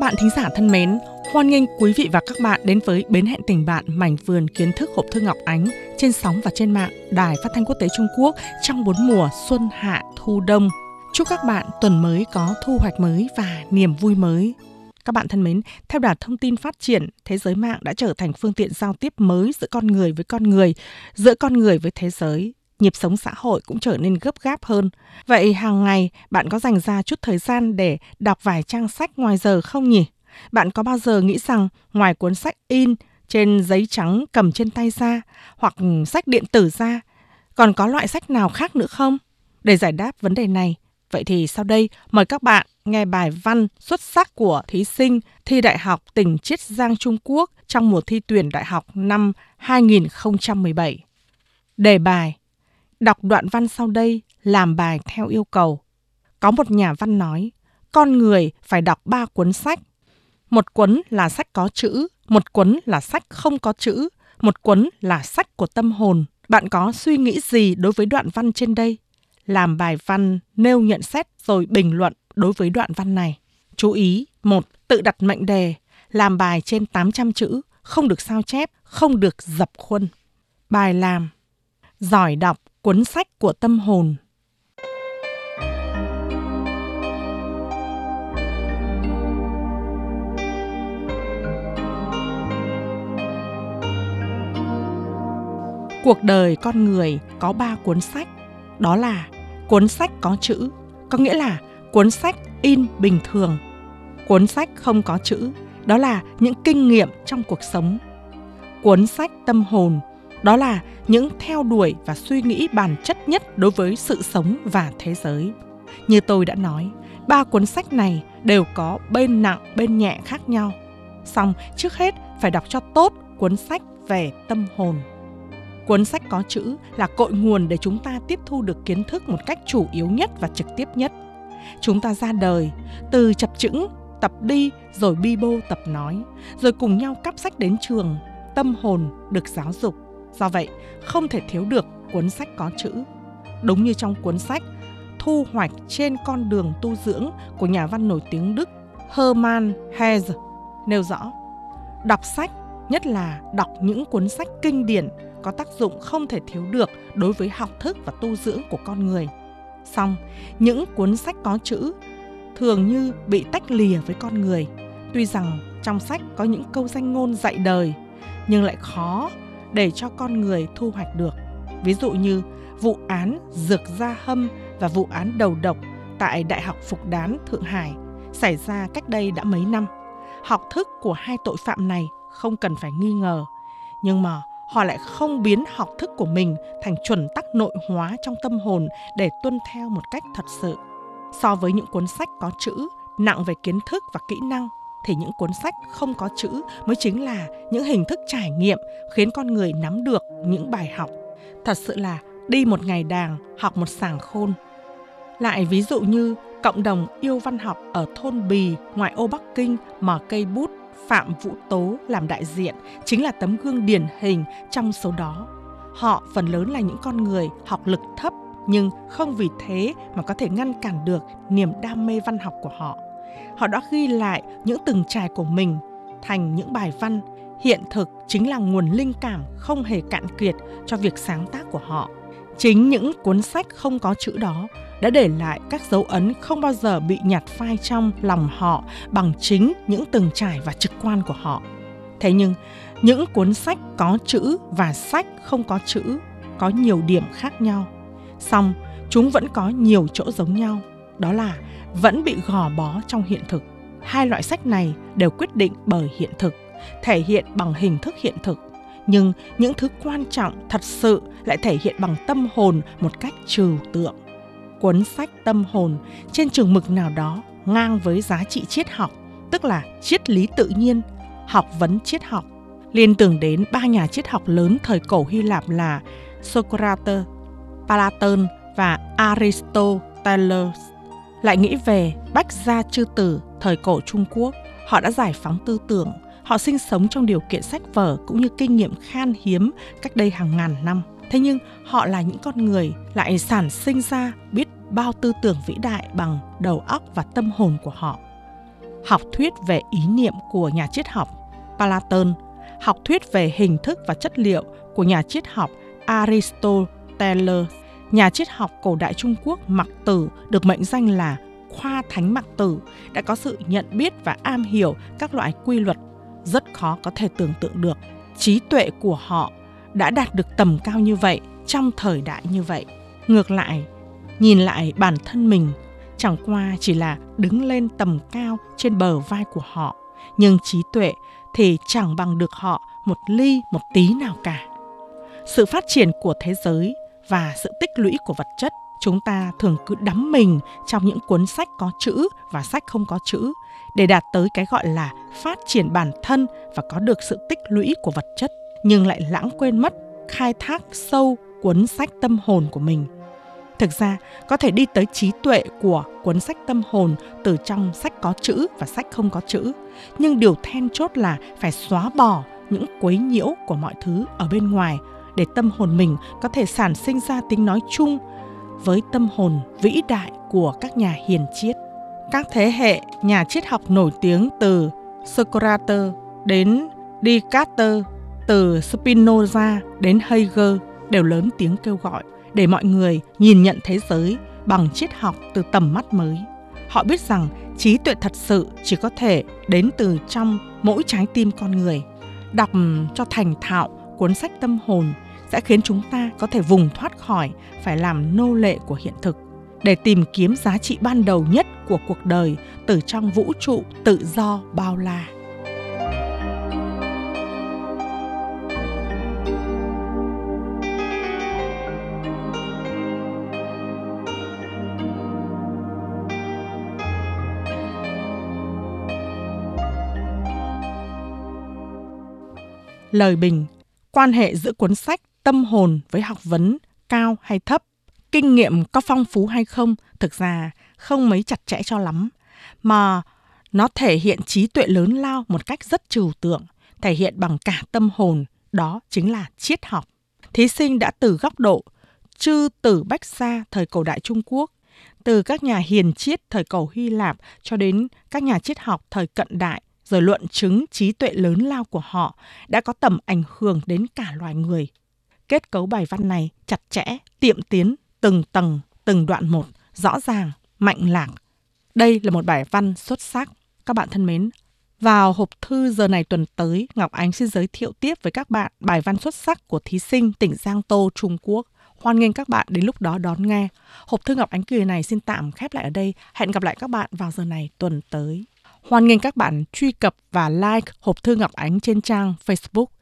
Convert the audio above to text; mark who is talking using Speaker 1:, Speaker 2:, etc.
Speaker 1: bạn thính giả thân mến, hoan nghênh quý vị và các bạn đến với Bến hẹn tình bạn mảnh vườn kiến thức hộp thư Ngọc Ánh trên sóng và trên mạng Đài Phát thanh Quốc tế Trung Quốc trong 4 mùa xuân hạ thu đông. Chúc các bạn tuần mới có thu hoạch mới và niềm vui mới. Các bạn thân mến, theo đà thông tin phát triển, thế giới mạng đã trở thành phương tiện giao tiếp mới giữa con người với con người, giữa con người với thế giới. Nhịp sống xã hội cũng trở nên gấp gáp hơn. Vậy hàng ngày bạn có dành ra chút thời gian để đọc vài trang sách ngoài giờ không nhỉ? Bạn có bao giờ nghĩ rằng ngoài cuốn sách in trên giấy trắng cầm trên tay ra hoặc sách điện tử ra, còn có loại sách nào khác nữa không? Để giải đáp vấn đề này, vậy thì sau đây mời các bạn nghe bài văn xuất sắc của thí sinh thi Đại học tỉnh Chiết Giang Trung Quốc trong mùa thi tuyển đại học năm 2017. Đề bài: đọc đoạn văn sau đây, làm bài theo yêu cầu. Có một nhà văn nói, con người phải đọc 3 cuốn sách. Một cuốn là sách có chữ, một cuốn là sách không có chữ, một cuốn là sách của tâm hồn. Bạn có suy nghĩ gì đối với đoạn văn trên đây? Làm bài văn, nêu nhận xét rồi bình luận đối với đoạn văn này. Chú ý: 1. Tự đặt mệnh đề, làm bài trên 800 chữ, không được sao chép, không được dập khuôn. Bài làm: giỏi đọc cuốn sách của tâm hồn. Cuộc đời con người có 3 cuốn sách, đó là cuốn sách có chữ, có nghĩa là cuốn sách in bình thường. Cuốn sách không có chữ, đó là những kinh nghiệm trong cuộc sống. Cuốn sách tâm hồn, đó là những theo đuổi và suy nghĩ bản chất nhất đối với sự sống và thế giới. Như tôi đã nói, 3 cuốn sách này đều có bên nặng bên nhẹ khác nhau. Song trước hết phải đọc cho tốt cuốn sách về tâm hồn. Cuốn sách có chữ là cội nguồn để chúng ta tiếp thu được kiến thức một cách chủ yếu nhất và trực tiếp nhất. Chúng ta ra đời, từ chập chững, tập đi, rồi bi bô tập nói, rồi cùng nhau cắp sách đến trường, tâm hồn được giáo dục. Do vậy, không thể thiếu được cuốn sách có chữ. Đúng như trong cuốn sách Thu hoạch trên con đường tu dưỡng của nhà văn nổi tiếng Đức Hermann Hesse nêu rõ, đọc sách, nhất là đọc những cuốn sách kinh điển, có tác dụng không thể thiếu được đối với học thức và tu dưỡng của con người. Song, những cuốn sách có chữ thường như bị tách lìa với con người. Tuy rằng trong sách có những câu danh ngôn dạy đời, nhưng lại khó để cho con người thu hoạch được. Ví dụ như vụ án Dược Gia Hâm và vụ án đầu độc tại Đại học Phục Đán, Thượng Hải xảy ra cách đây đã mấy năm. Học thức của hai tội phạm này không cần phải nghi ngờ, nhưng mà họ lại không biến học thức của mình thành chuẩn tắc nội hóa trong tâm hồn để tuân theo một cách thật sự. So với những cuốn sách có chữ nặng về kiến thức và kỹ năng, thì những cuốn sách không có chữ mới chính là những hình thức trải nghiệm khiến con người nắm được những bài học. Thật sự là đi một ngày đàng, học một sàng khôn. Lại ví dụ như cộng đồng yêu văn học ở thôn Bì, ngoại ô Bắc Kinh mà cây bút Phạm Vũ Tố làm đại diện chính là tấm gương điển hình trong số đó. Họ phần lớn là những con người học lực thấp, nhưng không vì thế mà có thể ngăn cản được niềm đam mê văn học của họ. Họ đã ghi lại những từng trải của mình thành những bài văn. Hiện thực chính là nguồn linh cảm không hề cạn kiệt cho việc sáng tác của họ. Chính những cuốn sách không có chữ đó đã để lại các dấu ấn không bao giờ bị nhạt phai trong lòng họ bằng chính những từng trải và trực quan của họ. Thế nhưng, những cuốn sách có chữ và sách không có chữ có nhiều điểm khác nhau. Song, chúng vẫn có nhiều chỗ giống nhau, đó là vẫn bị gò bó trong hiện thực. Hai loại sách này đều quyết định bởi hiện thực, thể hiện bằng hình thức hiện thực. Nhưng những thứ quan trọng thật sự lại thể hiện bằng tâm hồn một cách trừu tượng. Cuốn sách tâm hồn trên chừng mực nào đó ngang với giá trị triết học, tức là triết lý tự nhiên, học vấn triết học. Liên tưởng đến 3 nhà triết học lớn thời cổ Hy Lạp là Socrates, Platon và Aristoteles. Lại nghĩ về Bách Gia Chư Tử thời cổ Trung Quốc, họ đã giải phóng tư tưởng. Họ sinh sống trong điều kiện sách vở cũng như kinh nghiệm khan hiếm cách đây hàng ngàn năm. Thế nhưng họ là những con người lại sản sinh ra biết bao tư tưởng vĩ đại bằng đầu óc và tâm hồn của họ. học thuyết về ý niệm của nhà triết học Platon, học thuyết về hình thức và chất liệu của nhà triết học Aristoteles. Nhà triết học cổ đại Trung Quốc Mặc Tử được mệnh danh là Khoa Thánh Mặc Tử đã có sự nhận biết và am hiểu các loại quy luật rất khó có thể tưởng tượng được. Trí tuệ của họ đã đạt được tầm cao như vậy trong thời đại như vậy. Ngược lại, nhìn lại bản thân mình chẳng qua chỉ là đứng lên tầm cao trên bờ vai của họ, nhưng trí tuệ thì chẳng bằng được họ một ly một tí nào cả. Sự phát triển của thế giới và sự tích lũy của vật chất, chúng ta thường cứ đắm mình trong những cuốn sách có chữ và sách không có chữ để đạt tới cái gọi là phát triển bản thân và có được sự tích lũy của vật chất, nhưng lại lãng quên mất khai thác sâu cuốn sách tâm hồn của mình. Thực ra, có thể đi tới trí tuệ của cuốn sách tâm hồn từ trong sách có chữ và sách không có chữ, nhưng điều then chốt là phải xóa bỏ những quấy nhiễu của mọi thứ ở bên ngoài để tâm hồn mình có thể sản sinh ra tiếng nói chung với tâm hồn vĩ đại của các nhà hiền triết. Các thế hệ nhà triết học nổi tiếng từ Socrates đến Descartes, từ Spinoza đến Hegel đều lớn tiếng kêu gọi để mọi người nhìn nhận thế giới bằng triết học từ tầm mắt mới. Họ biết rằng trí tuệ thật sự chỉ có thể đến từ trong mỗi trái tim con người. Đọc cho thành thạo cuốn sách tâm hồn sẽ khiến chúng ta có thể vùng thoát khỏi phải làm nô lệ của hiện thực, để tìm kiếm giá trị ban đầu nhất của cuộc đời từ trong vũ trụ tự do bao la. Lời bình: quan hệ giữa cuốn sách tâm hồn với học vấn cao hay thấp, kinh nghiệm có phong phú hay không, thực ra không mấy chặt chẽ cho lắm, mà nó thể hiện trí tuệ lớn lao một cách rất trừu tượng, thể hiện bằng cả tâm hồn, đó chính là triết học. Thí sinh đã từ góc độ chư tử bách gia thời cổ đại Trung Quốc, từ các nhà hiền triết thời cổ Hy Lạp cho đến các nhà triết học thời cận đại, rồi luận chứng trí tuệ lớn lao của họ đã có tầm ảnh hưởng đến cả loài người. Kết cấu bài văn này chặt chẽ, tiệm tiến, từng tầng, từng đoạn một, rõ ràng, mạch lạc. Đây là một bài văn xuất sắc. Các bạn thân mến, vào hộp thư giờ này tuần tới, Ngọc Ánh xin giới thiệu tiếp với các bạn bài văn xuất sắc của thí sinh tỉnh Giang Tô, Trung Quốc. Hoan nghênh các bạn đến lúc đó đón nghe. Hộp thư Ngọc Ánh kỳ này xin tạm khép lại ở đây. Hẹn gặp lại các bạn vào giờ này tuần tới. Hoan nghênh các bạn truy cập và like hộp thư Ngọc Ánh trên trang Facebook